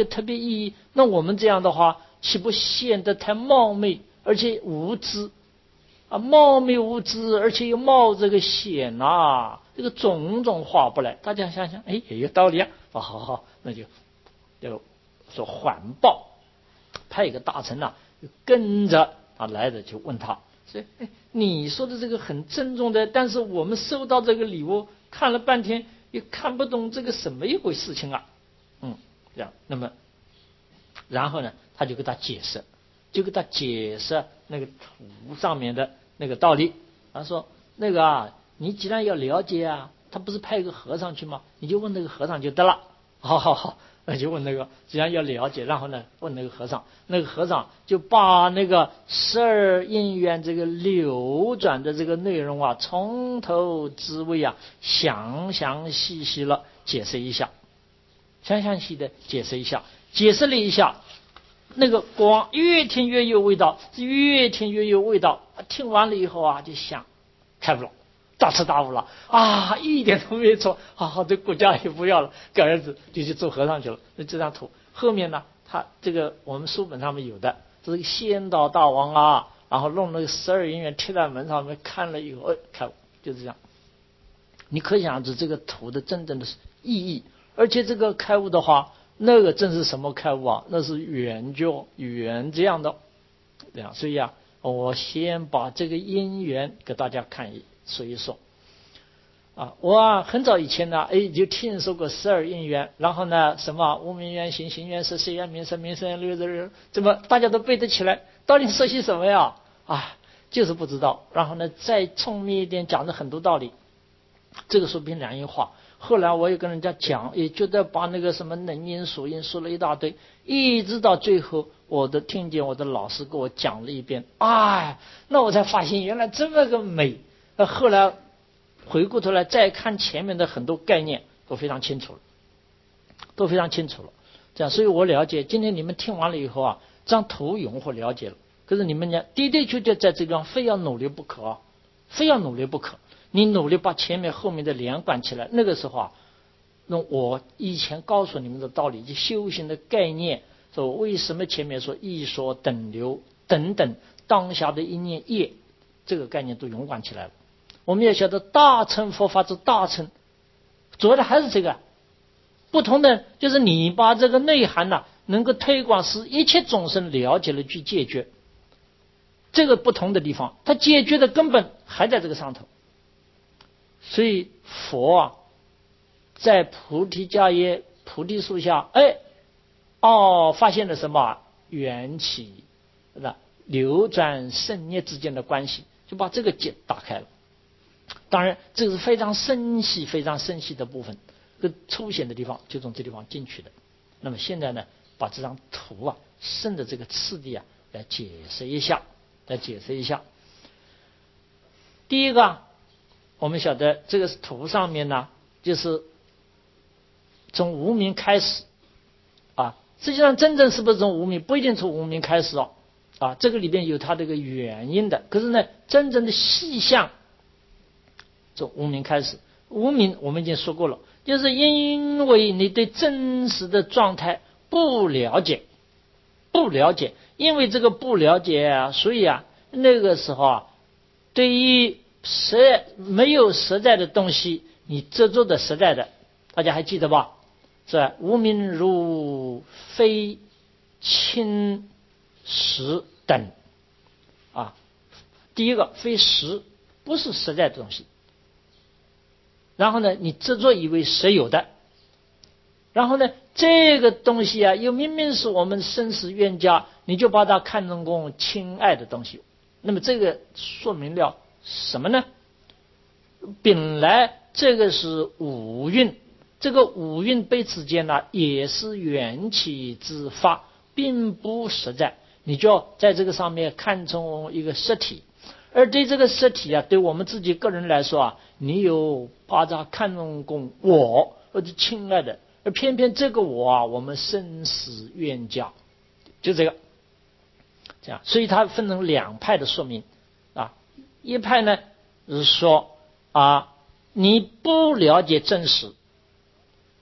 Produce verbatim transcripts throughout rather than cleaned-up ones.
特别意义，那我们这样的话，岂不显得太冒昧而且无知啊？冒昧无知，而且又冒这个险啊，这个种种话不来。大家想想，哎，也有道理啊。哦，好好，那就就说缓报，派一个大臣呐、啊，跟着他来的就问他，说，哎，你说的这个很郑重的，但是我们收到这个礼物，看了半天也看不懂这个什么一回事情啊。嗯，这样，那么，然后呢，他就给他解释，就给他解释那个图上面的那个道理。他说，那个啊，你既然要了解啊，他不是派一个和尚去吗？你就问那个和尚就得了。好好好，那就问那个，既然要了解，然后呢，问那个和尚，那个和尚就把那个十二因缘这个流转的这个内容啊，从头至尾啊，详详细细了解释一下。详详细的解释一下，解释了一下，那个光越听越有味道，越听越有味道。听完了以后啊，就想开悟了，大彻大悟了啊，一点都没错。好好，这国家也不要了，干儿子就去做和尚去了。那这张图后面呢，他这个我们书本上面有的，这个仙道大王啊，然后弄那个十二因缘贴在门上面，看了以后，哎，开悟，就这样。你可想而知这个图的真正的意义。而且这个开悟的话，那个正是什么开悟啊？那是圆觉圆这样的，这样。所以啊，我先把这个因缘给大家看一说一说。啊，我啊很早以前呢，哎，就听说过十二因缘，然后呢，什么无名缘行，行缘识，识缘名色，名色缘六六，怎么大家都背得起来？到底说些什么呀？啊，就是不知道。然后呢，再聪明一点，讲的很多道理，这个说不定两句话。后来我也跟人家讲，也觉得把那个什么能因属因说了一大堆，一直到最后，我都听见我的老师给我讲了一遍，哎，那我才发现原来这么个美。那后来回过头来再看前面的很多概念，都非常清楚了，都非常清楚了。这样，所以我了解，今天你们听完了以后啊，这张图永或了解了。可是你们呢，的的确确在这个地方非要努力不可啊，非要努力不可。你努力把前面后面的连贯起来，那个时候啊，那我以前告诉你们的道理，就修行的概念，说为什么前面说一说等流等等，当下的一念业，这个概念都永贯起来了。我们要晓得大乘佛法之大乘，主要的还是这个，不同的就是你把这个内涵呢、啊，能够推广使一切众生了解了去解决，这个不同的地方，它解决的根本还在这个上头。所以佛啊，在菩提迦叶菩提树下，哎，哦，发现了什么缘起，那流转生灭之间的关系，就把这个结打开了。当然，这是非常深细、非常深细的部分，跟粗显的地方就从这地方进去的。那么现在呢，把这张图啊，顺着这个次第啊，来解释一下，来解释一下。第一个，我们晓得这个图上面呢，就是从无明开始啊。实际上，真正是不是从无明，不一定从无明开始哦。啊，这个里边有它这个原因的。可是呢，真正的细项从无明开始。无明我们已经说过了，就是因为你对真实的状态不了解，不了解，因为这个不了解啊，所以啊，那个时候啊，对于实没有实在的东西，你执着的实在的，大家还记得吧？是吧？无明如非亲实等啊。第一个非实，不是实在的东西。然后呢，你执着以为实有的，然后呢，这个东西啊，又明明是我们生死冤家，你就把它看成过亲爱的东西。那么这个说明了什么呢？本来这个是五蕴，这个五蕴辈之间呢，也是缘起之法，并不实在。你就要在这个上面看成一个实体，而对这个实体啊，对我们自己个人来说啊，你有把它看成过我或者亲爱的，而偏偏这个我啊，我们生死冤家，就这个。这样，所以它分成两派的说明啊。一派呢是说啊，你不了解真实，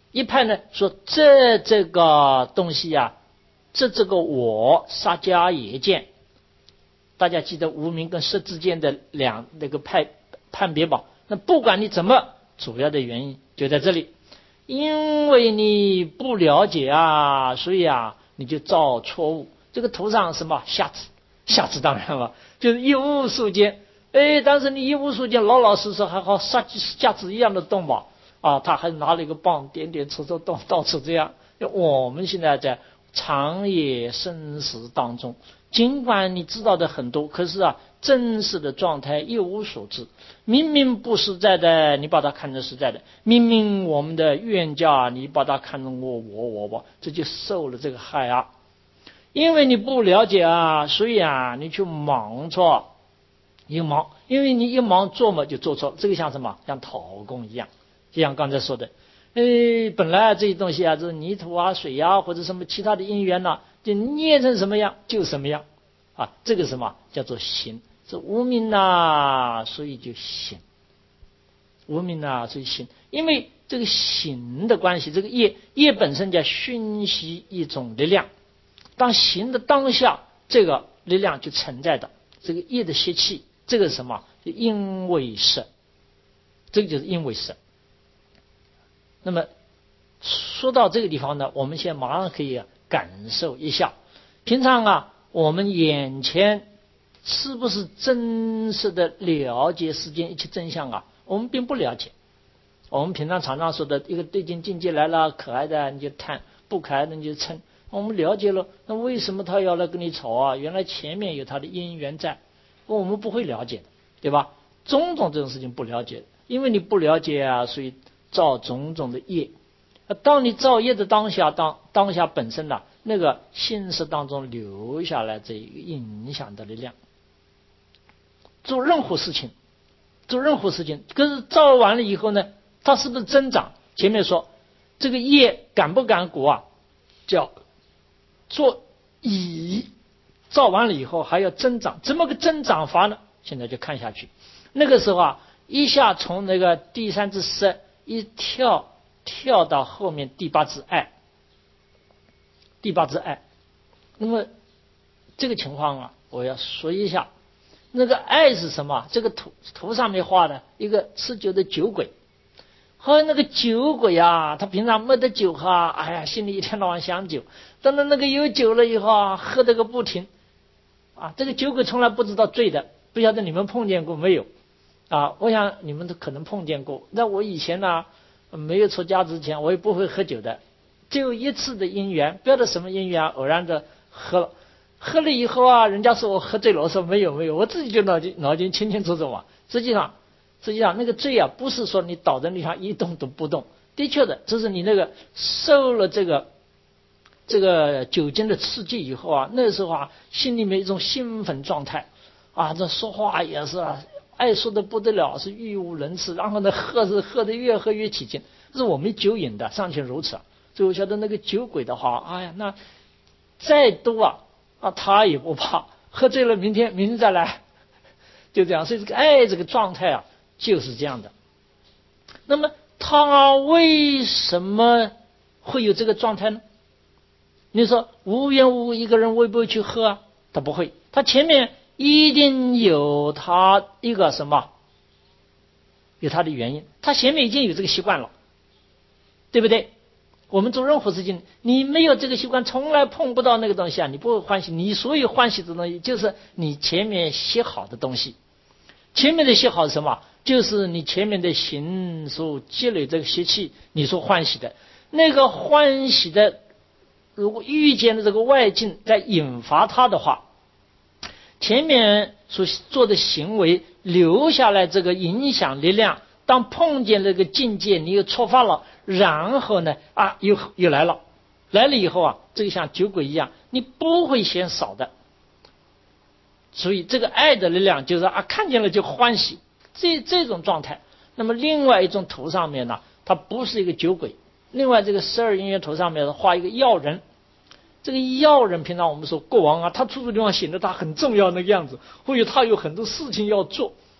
一派呢说这这个东西呀、啊，这这个我沙迦耶见，大家记得无明跟识之间的两那个派判别吧？那不管你怎么，主要的原因就在这里，因为你不了解啊，所以啊你就造错误。这个图上什么瞎子，瞎子当然了，就是一无所见。哎，但是你一无所见，老老实实还好杀瞎子一样的动嘛。啊，他还拿了一个棒，点点戳戳动，到处这样。我们现在在长夜生死当中，尽管你知道的很多，可是啊，真实的状态一无所知。明明不实在的，你把它看成实在的；明明我们的冤家，你把它看成我我我我，这就受了这个害啊。因为你不了解啊，所以啊，你去忙错，一忙，因为你一忙做嘛就做错。这个像什么？像陶工一样，就像刚才说的，哎，本来这些东西啊，这泥土啊、水啊，或者什么其他的因缘呐、啊，就捏成什么样就什么样啊。这个什么叫做行？这无明呐，所以就行。无明呐，所以行。因为这个行的关系，这个业业本身叫熏习一种力量。当行的当下，这个力量就存在的。这个业的习气，这个是什么？就因为是，这个就是因为是。那么说到这个地方呢，我们现在马上可以感受一下，平常啊，我们眼前是不是真实的了解世间一切真相啊？我们并不了解。我们平常常常说的一个对境境界来了，可爱的你就贪，不可爱的你就嗔。我们了解了，那为什么他要来跟你吵啊？原来前面有他的因缘在，我们不会了解的，对吧？种种这种事情不了解，因为你不了解啊，所以造种种的业。当你造业的当下，当当下本身呢、啊，那个心识当中留下来这一个影响的力量，做任何事情，做任何事情，可是造完了以后呢，它是不是增长？前面说这个业感不感果啊，叫做以造完了以后还要增长，怎么个增长法呢？现在就看下去。那个时候啊，一下从那个第三至十一跳跳到后面第八支爱，第八支爱。那么这个情况啊，我要说一下，那个爱是什么？这个图图上面画的一个吃酒的酒鬼。和那个酒鬼啊，他平常没得酒喝，哎呀，心里一天到晚想酒。等到那个有酒了以后啊，喝得个不停啊。这个酒鬼从来不知道醉的，不晓得你们碰见过没有啊？我想你们都可能碰见过。那我以前呢，没有出家之前，我也不会喝酒的，只有一次的因缘，不晓得什么因缘，偶然的喝了。喝了以后啊，人家说我喝醉了，我说没有没有，我自己就脑筋脑筋清清楚楚嘛。实际上。实际上那个醉啊，不是说你倒在地上一动都不动，的确的，这是你那个受了这个这个酒精的刺激以后啊，那时候啊，心里面一种兴奋状态啊，这说话也是啊，爱说的不得了，是语无伦次，然后呢，喝是喝的越喝越起劲，这是我们酒瘾的，尚且如此。所以我觉得那个酒鬼的话，哎呀，那再多啊啊，他也不怕，喝醉了，明天明天再来，就这样。所以这个爱这个状态啊。就是这样的。那么他为什么会有这个状态呢？你说无缘无故一个人会不会去喝啊？他不会，他前面一定有他一个什么，有他的原因，他前面已经有这个习惯了，对不对？我们做任何事情，你没有这个习惯，从来碰不到那个东西啊，你不会欢喜。你所有欢喜的东西，就是你前面写好的东西。前面的写好是什么？就是你前面的行所积累这个习气，你所欢喜的那个欢喜的，如果遇见的这个外境在引发它的话，前面所做的行为留下来这个影响力量，当碰见这个境界，你又触发了，然后呢啊又又来了，来了以后啊，这个像酒鬼一样，你不会嫌少的。所以这个爱的力量就是啊，看见了就欢喜，这这种状态。那么另外一种图上面呢，它不是一个酒鬼。另外这个十二因缘图上面画一个要人，这个要人平常我们说国王啊，他处处地方显得他很重要那个样子，或者他有很多事情要做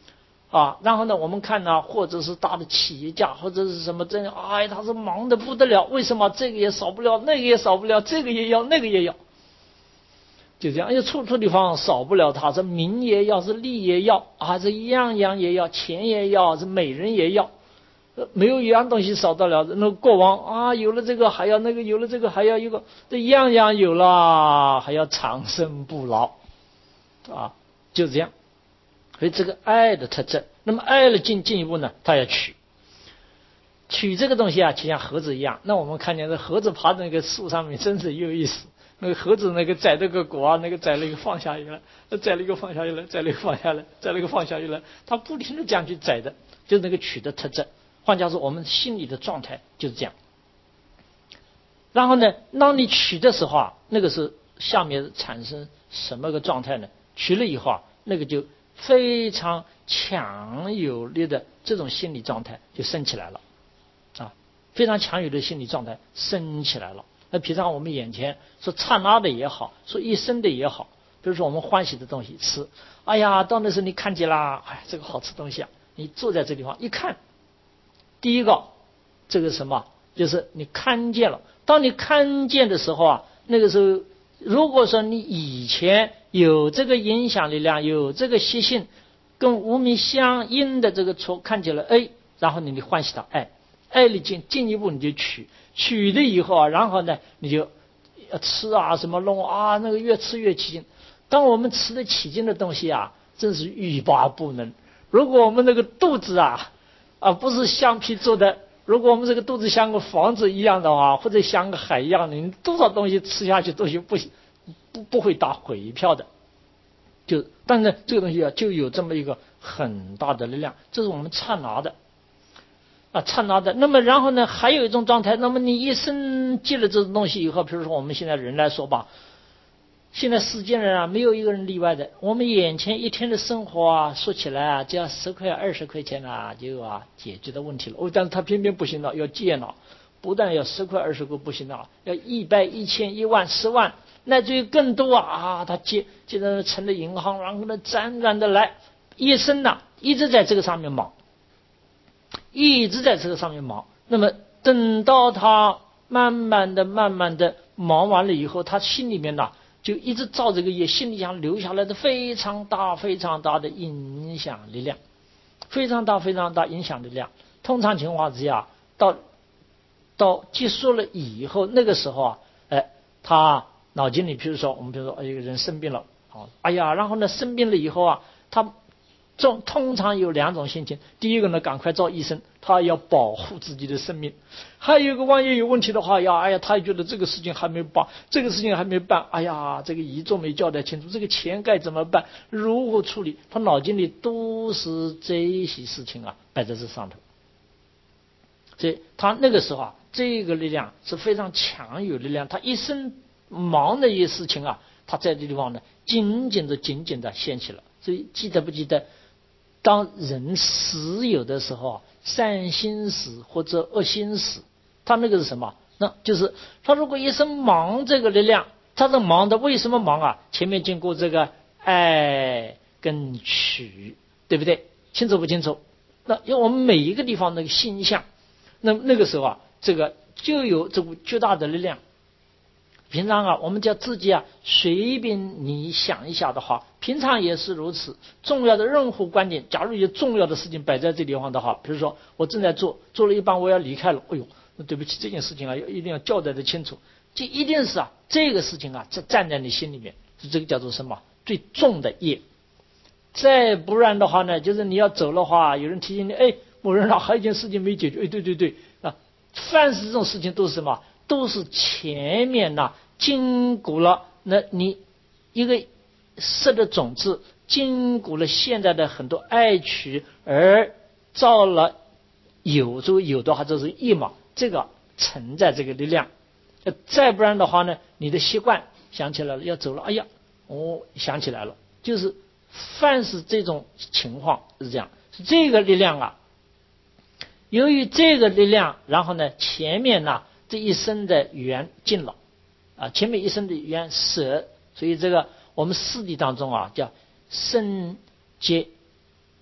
啊，然后呢，我们看呢，或者是大的企业家，或者是什么真，哎，他是忙得不得了，为什么这个也少不了，那个也少不了，这个也要，那个也要，就这样，哎，处处地方少不了他，是名也要，是利也要，还是样样也要，钱也要，是美人也要，没有一样东西少得了。那国王啊，有了这个还要那个，有了这个还要一个，这样样有了，还要长生不老，啊，就这样。所以这个爱的特质，那么爱了进进一步呢，他要取，取这个东西啊，就像猴子一样。那我们看见这猴子爬在那个树上面，真是有意思。那个猴子那个摘这个果啊，那个摘了一个放下去了，摘了一个放下去了，摘了一个放下来，摘了一个放下去了，他不停的这样去摘的，就是那个取的特质。换句话说，我们心理的状态就是这样。然后呢，当你取的时候啊，那个是下面产生什么个状态呢？取了以后啊，那个就非常强有力的这种心理状态就升起来了，啊，非常强有力的心理状态升起来了。那平常我们眼前说刹那的也好，说一生的也好，比如说我们欢喜的东西吃，哎呀，到那时候你看见啦，哎，这个好吃东西啊，你坐在这地方一看，第一个这个什么，就是你看见了。当你看见的时候啊，那个时候如果说你以前有这个影响力量，有这个习性跟无名相应的这个错，看见了 A， 然后你你欢喜到爱，爱里进进一步你就取，取了以后啊，然后呢你就吃啊什么弄啊，那个越吃越起劲。当我们吃得起劲的东西啊，真是欲罢不能。如果我们那个肚子啊啊不是橡皮做的，如果我们这个肚子像个房子一样的话，或者像个海一样的，你多少东西吃下去都是不不不会打回票的。就但是这个东西啊，就有这么一个很大的力量，这是我们刹那的啊，刹那的。那么然后呢，还有一种状态，那么你一生记了这种东西以后，比如说我们现在人来说吧，现在世间人啊，没有一个人例外的。我们眼前一天的生活啊，说起来啊，只要十块、二十块钱啊，就啊解决的问题了。哦，但是他偏偏不行了，要借了，不但要十块、二十块不行了，要一百、一千、一万、十万，乃至于更多啊！啊，他借借着成了银行，然后呢，沾染的来，一生呐、啊，一直在这个上面忙，一直在这个上面忙。那么等到他慢慢的、慢慢的忙完了以后，他心里面呐、啊。就一直照这个业，心里想留下来的非常大、非常大的影响力量，非常大、非常大影响力量。通常情况之下，到到结束了以后，那个时候啊，哎，他脑筋里，比如说我们比如说，一个人生病了，啊，哎呀，然后呢，生病了以后啊，他通通常有两种心情，第一个呢，赶快找医生，他要保护自己的生命；还有一个万一有问题的话呀，哎呀，他觉得这个事情还没办，这个事情还没办，哎呀，这个遗嘱没交代清楚，这个钱该怎么办，如何处理？他脑筋里都是这些事情啊，摆在这上头。所以他那个时候啊，这个力量是非常强有力量，他一生忙的一些事情啊，他在这地方呢，紧紧的、紧紧的掀起了。所以记得不记得？当人死有的时候，善心死或者恶心死，他那个是什么？那就是他如果一生忙这个力量，他是忙的，为什么忙啊？前面经过这个爱跟取，对不对？清楚不清楚？那因为我们每一个地方那个心象，那那个时候啊，这个就有这股巨大的力量。平常啊，我们叫自己啊，随便你想一下的话，平常也是如此。重要的任何观点，假如有重要的事情摆在这地方的话，比如说我正在做，做了一半我要离开了，哎呦，那对不起，这件事情啊，要一定要交代的清楚。这一定是啊，这个事情啊，这站在你心里面，这个叫做什么？最重的业。再不然的话呢，就是你要走的话，有人提醒你，哎，某人啊，还有一件事情没解决，哎，对对对啊，凡是这种事情都是什么？都是前面呐、啊，经过了那你一个设的种子，经过了现在的很多爱取，而造了有就有的话就是一嘛，这个承载这个力量。再不然的话呢，你的习惯想起来了要走了，哎呀，我、哦、想起来了，就是凡是这种情况是这样，是这个力量啊。由于这个力量，然后呢，前面呢。这一生的缘尽了啊，前面一生的缘舍，所以这个我们四谛当中啊，叫生劫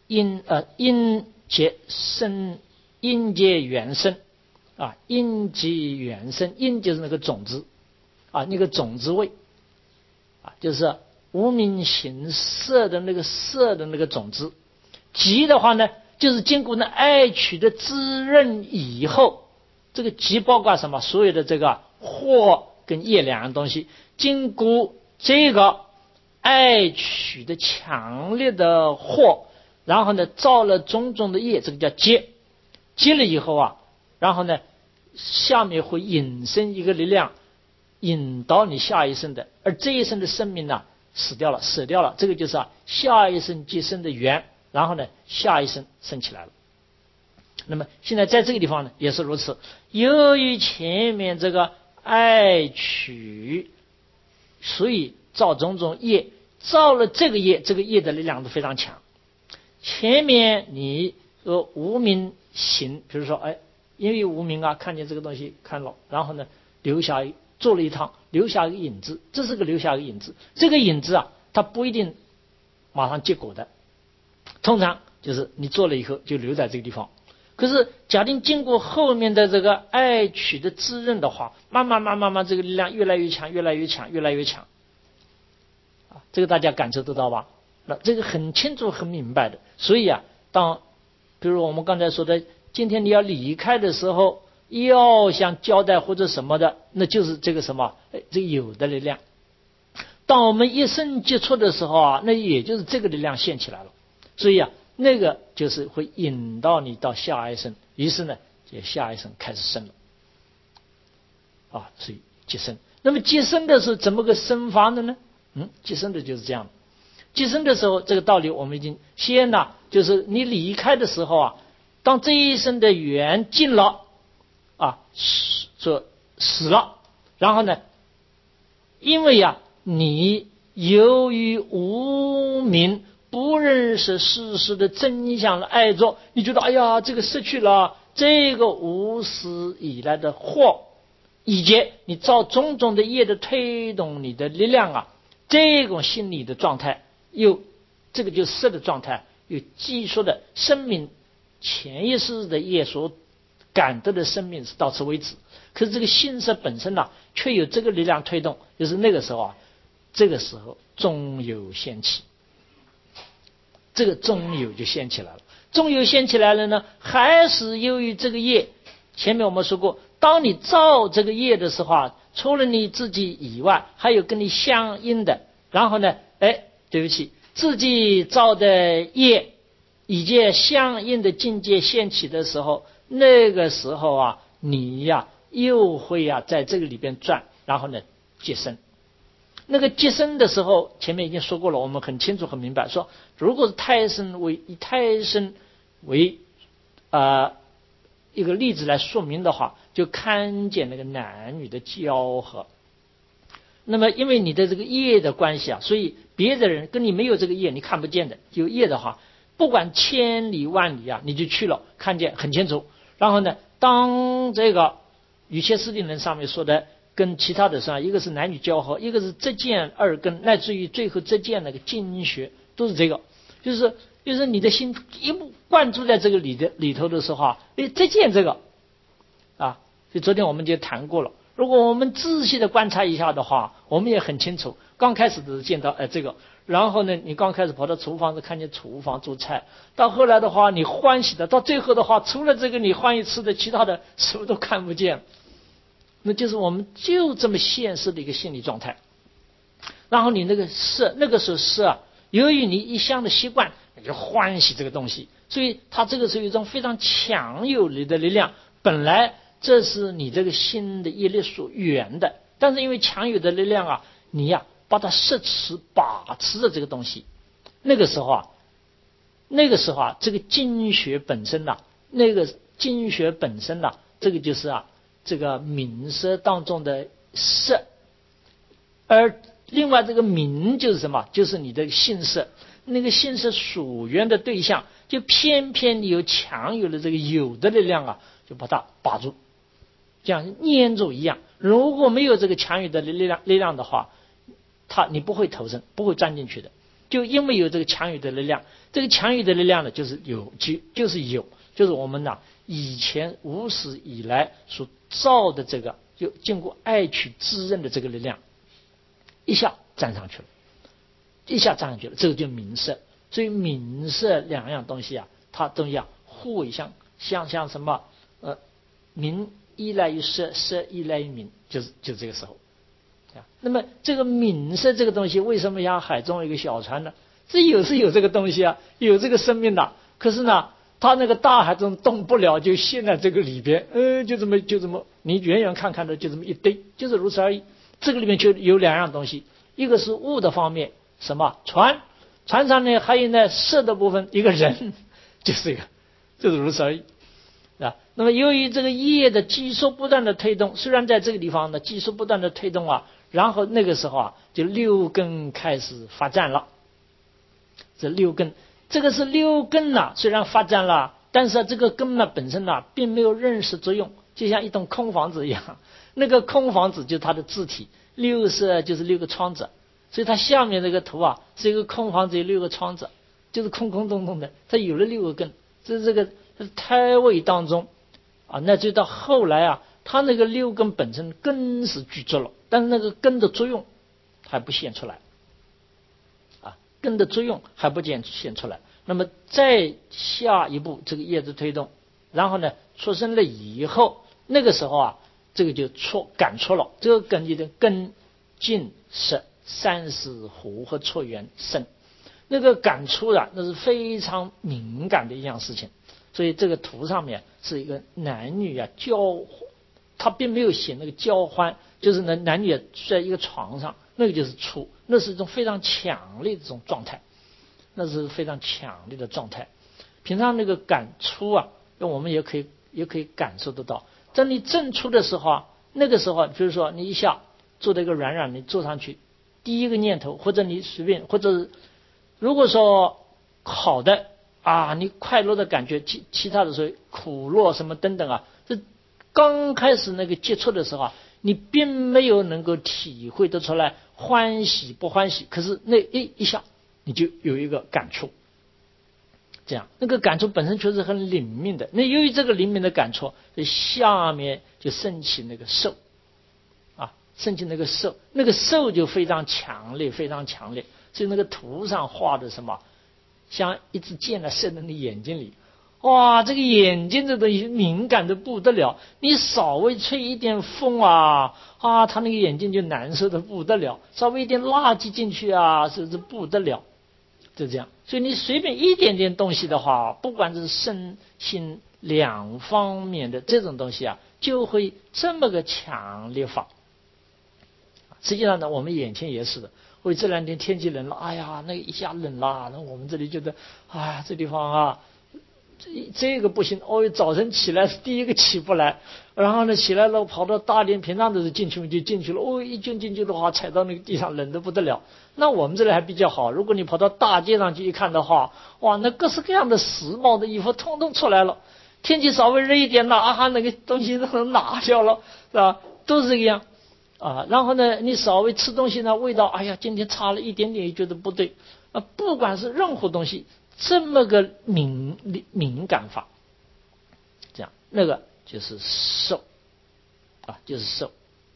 阴呃阴结生，阴结元生啊，阴即元生，阴就是那个种子啊，那个种子位啊，就是无明行色的那个色的那个种子。即的话呢，就是经过那爱取的滋润以后，这个即包括什么？所有的这个惑跟业两样东西，经过这个爱取的强烈的惑，然后呢造了种种的业，这个叫结。结了以后啊，然后呢下面会引生一个力量，引导你下一生的，而这一生的生命呢死掉了，死掉了，这个就是啊下一生结生的缘，然后呢下一生生起来了。那么现在在这个地方呢也是如此，由于前面这个爱取，所以造种种业，造了这个业，这个业的力量都非常强。前面你呃无明行，比如说哎，因为无明啊，看见这个东西看了，然后呢留下做了一趟，留下一个影子，这是个留下一个影子。这个影子啊，它不一定马上结果的，通常就是你做了以后就留在这个地方。可是假定经过后面的这个爱取的滋润的话，慢慢慢慢慢这个力量越来越强，越来越强，越来越强啊，这个大家感受得到吧？那这个很清楚很明白的。所以啊，当比如我们刚才说的，今天你要离开的时候，要想交代或者什么的，那就是这个什么，这个有的力量。当我们一生接触的时候啊，那也就是这个力量现起来了。所以啊，那个就是会引导你到下一生，于是呢，就下一生开始生了啊，所以接生。那么接生的时候怎么个生法的呢？嗯，接生的就是这样。接生的时候，这个道理我们已经先呢，就是你离开的时候啊，当这一生的缘尽了啊，说死了，然后呢，因为呀、啊，你由于无明不认识事实的真相的爱着，你觉得哎呀，这个失去了这个无始以来的祸，以及你造种种的业的推动你的力量啊，这种心理的状态。又这个就是色的状态，有记述的生命潜意识的业所感得的生命是到此为止。可是这个心色本身呢、啊，却有这个力量推动，就是那个时候啊，这个时候中有掀起，这个中有就掀起来了。中有掀起来了呢，还是由于这个业，前面我们说过，当你造这个业的时候啊，除了你自己以外，还有跟你相应的，然后呢，哎。对不起，自己造的业以及相应的境界现起的时候，那个时候啊，你呀、啊、又会呀、啊、在这个里边转，然后呢接生。那个接生的时候，前面已经说过了，我们很清楚很明白，说如果是胎生为以胎生为啊、呃、一个例子来说明的话，就看见那个男女的交合。那么因为你的这个业的关系啊，所以别的人跟你没有这个业，你看不见的。有业的话，不管千里万里啊，你就去了，看见很清楚。然后呢，当这个瑜伽师地论上面说的跟其他的上，一个是男女交合，一个是折见二根，乃至于最后折见那个经学，都是这个，就是就是你的心一步灌注在这个里的里头的时候啊，哎，折见这个啊，所以昨天我们就谈过了。如果我们仔细的观察一下的话，我们也很清楚，刚开始只是见到哎这个，然后呢，你刚开始跑到厨房子看见厨房做菜，到后来的话你欢喜的，到最后的话，除了这个你欢喜吃的，其他的什么都看不见，那就是我们就这么现实的一个心理状态。然后你那个色，那个时候色啊，由于你一向的习惯，你就欢喜这个东西，所以它这个是一种非常强有力的力量，本来。这是你这个心的业力所缘的，但是因为强有的力量啊，你呀、啊、把它摄持把持着这个东西，那个时候啊，那个时候啊，这个经学本身呐、啊，那个经学本身呐、啊，这个就是啊，这个名色当中的色，而另外这个名就是什么？就是你的性色，那个性色属缘的对象，就偏偏你有强有的这个有的力量啊，就把它把住。像粘住一样，如果没有这个强有的力量力量的话，它你不会投生，不会钻进去的。 就因为有这个强有的力量，这个强有的力量呢，就是有，就就是有，就是我们呢以前无始以来所造的这个，就经过爱取滋润的这个力量，一下站上去了，一下站上去了，这个就名色。所以名色两样东西啊，它东西啊互相像像什么呃，名依赖于色，色依赖于名，就是就这个时候。那么这个名色这个东西，为什么像海中有一个小船呢？这有是有这个东西啊，有这个生命的，可是呢，它那个大海中动不了，就陷在这个里边，呃，就这么就这么，你远远看看的就这么一堆，就是如此而已。这个里面就有两样东西，一个是物的方面，什么船，船上呢还有呢色的部分，一个人，就是这个，就是如此而已。啊，那么由于这个业的基数不断的推动，虽然在这个地方呢基数不断的推动啊，然后那个时候啊，就六根开始发展了。这六根，这个是六根呐、啊，虽然发展了，但是、啊、这个根呢本身呢、啊、并没有认识作用，就像一栋空房子一样。那个空房子就是它的字体，六是就是六个窗子，所以它下面这个图啊是一个空房子，有六个窗子，就是空空洞洞的，它有了六个根。这是这个胎位当中啊，那就到后来啊，它那个六根本身根是具足了，但是那个根的作用还不显出来，啊，根的作用还不显显出来。那么再下一步，这个业之推动，然后呢，出生了以后，那个时候啊，这个就出感出了，这个根就的根、净、色三识湖和错缘生。那个感触啊，那是非常敏感的一样事情。所以这个图上面是一个男女啊交，他并没有写那个交欢，就是男男女在一个床上，那个就是触，那是一种非常强烈的这种状态，那是非常强烈的状态。平常那个感触啊，那我们也可以也可以感受得到。在你正触的时候啊，那个时候比如说你一下做的一个软软，你坐上去，第一个念头，或者你随便，或者如果说好的啊，你快乐的感觉，其其他的时候苦乐什么等等啊，这刚开始那个接触的时候啊，你并没有能够体会得出来欢喜不欢喜，可是那一一下你就有一个感触，这样那个感触本身确实很灵敏的。那由于这个灵敏的感触，下面就升起那个受啊，升起那个受，那个受就非常强烈，非常强烈。所以那个图上画的什么，像一支箭呢射到你眼睛里，哇，这个眼睛这东西敏感的不得了，你稍微吹一点风啊啊，他那个眼睛就难受的不得了，稍微一点垃圾进去啊，是不是不得了？就这样。所以你随便一点点东西的话，不管是身心两方面的这种东西啊，就会这么个强烈法。实际上呢，我们眼前也是的。为这两天天气冷了，哎呀，那一下冷了，那我们这里觉得，哎，这地方啊，这这个不行。哦，早晨起来是第一个起不来，然后呢起来了跑到大殿，平常都是进去就进去了。哦，一进进去的话，踩到那个地上冷得不得了。那我们这里还比较好，如果你跑到大街上去一看的话，哇，那各式各样的时髦的衣服通通出来了。天气稍微热一点了，啊，那个东西都拿掉了，是吧？都是这个样。啊，然后呢，你稍微吃东西呢，味道，哎呀，今天差了一点点，也觉得不对啊。不管是任何东西，这么个敏敏感法，这样那个就是受啊，就是受。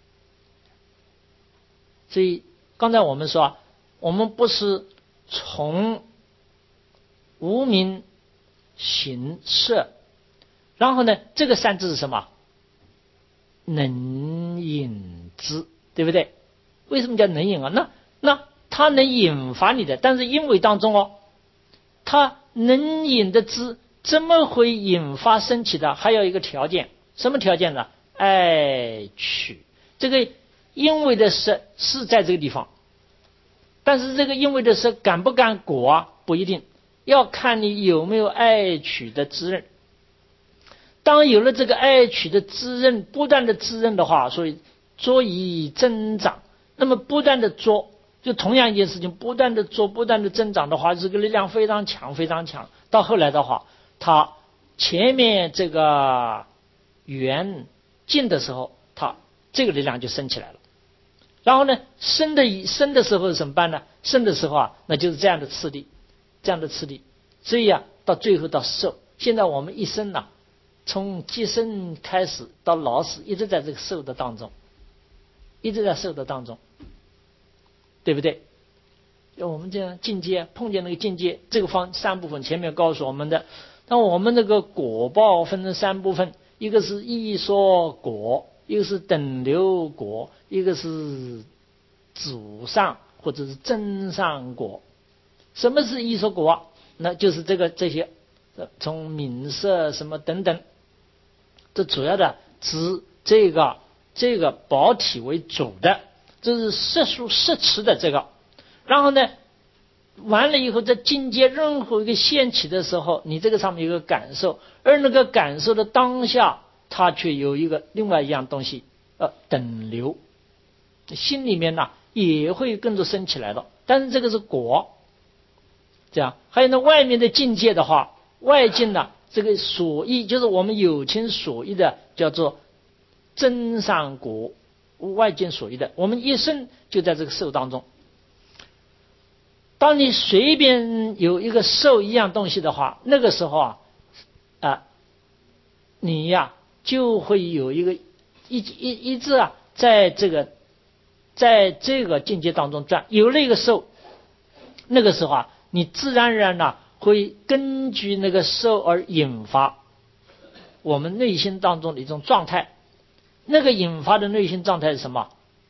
所以刚才我们说，我们不是从无明行识，然后呢，这个三字是什么？能引之，对不对？为什么叫能引啊？那那它能引发你的，但是因为当中哦，它能引的之怎么会引发升起的？还有一个条件，什么条件呢？爱取。这个因为的是是在这个地方，但是这个因为的是感不感果啊？不一定，要看你有没有爱取的滋润。当有了这个爱取的滋润，不断的滋润的话，所以作以增长。那么不断的做，就同样一件事情，不断的做，不断的增长的话，这个力量非常强，非常强。到后来的话，它前面这个缘尽的时候，它这个力量就升起来了。 然后呢，生的生的时候怎么办呢？生的时候啊，那就是这样的次第，这样的次第。所以啊，到最后到寿，现在我们一生呐、啊，从出生开始到老死，一直在这个寿的当中，一直在寿的当中，对不对？我们这样境界碰见那个境界，这个方三部分前面告诉我们的。那我们那个果报分成三部分，一个是异说果，一个是等流果，一个是主上或者是真上果。什么是异说果？那就是这个这些从名色什么等等，这主要的指这个这个宝体为主的，这是色数色持的这个。然后呢，完了以后，在境界任何一个现起的时候，你这个上面有个感受，而那个感受的当下，它却有一个另外一样东西，呃，等流，心里面呢也会跟着升起来的。但是这个是果，这样。还有呢，外面的境界的话，外境呢，这个所依就是我们有情所依的，叫做真上果，外境所依的，我们一生就在这个受当中。当你随便有一个受一样东西的话，那个时候啊，啊，你呀就会有一个一一一直啊，在这个在这个境界当中转，有了一个受，那个时候啊，你自然而然呢会根据那个受而引发我们内心当中的一种状态。那个引发的内心状态是什么？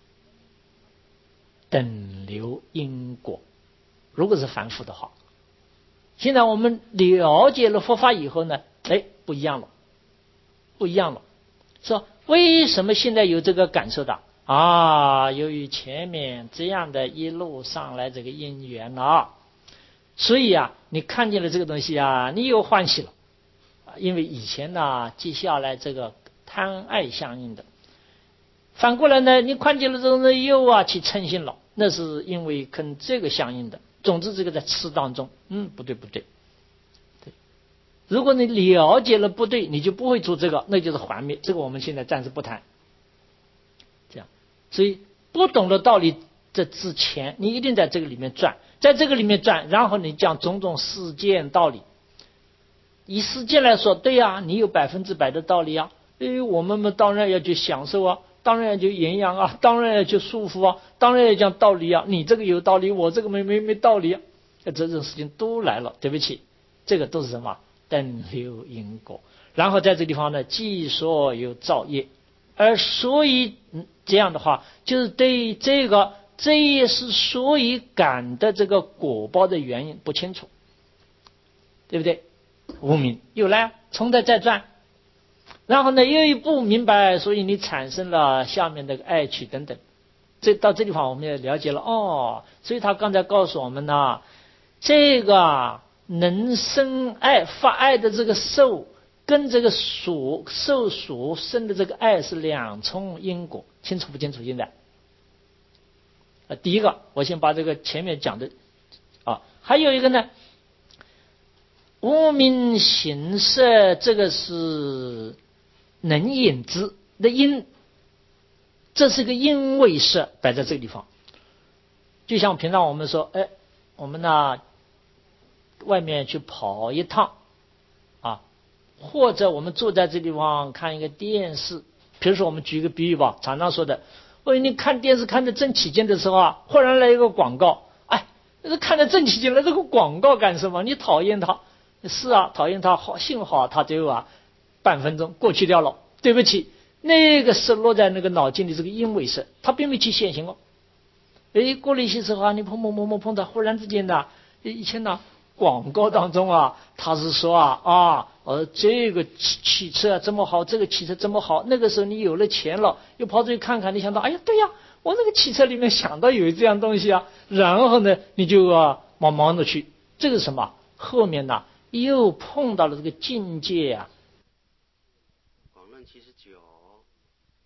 等流因果。如果是凡夫的话，现在我们了解了佛法以后呢，哎，不一样了，不一样了。说为什么现在有这个感受的啊？由于前面这样的一路上来这个因缘啊，所以啊，你看见了这个东西啊，你又欢喜了，因为以前呢，接下来这个贪爱相应的，反过来呢，你看见了这种人又啊去嗔心了，那是因为跟这个相应的。总之，这个在吃当中，嗯，不对不对，对。如果你了解了不对，你就不会做这个，那就是还灭。这个我们现在暂时不谈。这样，所以不懂的道理，这之前你一定在这个里面转，在这个里面转，然后你讲种种世间道理。以世间来说，对呀、啊，你有百分之百的道理啊。哎，我们们当然要去享受啊。当然要去营养啊，当然要去束缚啊，当然要讲道理啊。你这个有道理，我这个没没没道理啊。这种事情都来了，对不起，这个都是什么？等流因果。然后在这个地方呢，既说有造业，而所以、嗯、这样的话，就是对这个这也是所以感的这个果报的原因不清楚，对不对？无明又来重在再转。然后呢，又一不明白，所以你产生了下面的爱取等等。这到这地方我们也了解了哦。所以他刚才告诉我们呢，这个能生爱发爱的这个受，跟这个所受所生的这个爱是两重因果，清楚不清楚？现在，啊，第一个我先把这个前面讲的啊，还有一个呢，无明行识，这个是。能引之的因，这是个因位色摆在这个地方。就像平常我们说，哎，我们呢外面去跑一趟啊，或者我们坐在这地方看一个电视。比如说我们举一个比喻吧，常常说的，喂，你看电视看得正起劲的时候啊，忽然来一个广告，哎，这看得正起劲了，这个广告干什么？你讨厌它？是啊，讨厌它，好，幸好它只有啊半分钟过去掉了，对不起，那个是落在那个脑筋里这个因为是，它并没去现行哦。哎，过了一些时候啊，你碰碰碰碰碰到，忽然之间呢，以前呢广告当中啊，他是说啊啊，呃，这个汽汽车这么好，这个汽车这么好，那个时候你有了钱了，又跑出去看看，你想到，哎呀，对呀，我这个汽车里面想到有这样东西啊，然后呢，你就啊忙忙的去，这个什么后面呢又碰到了这个境界啊。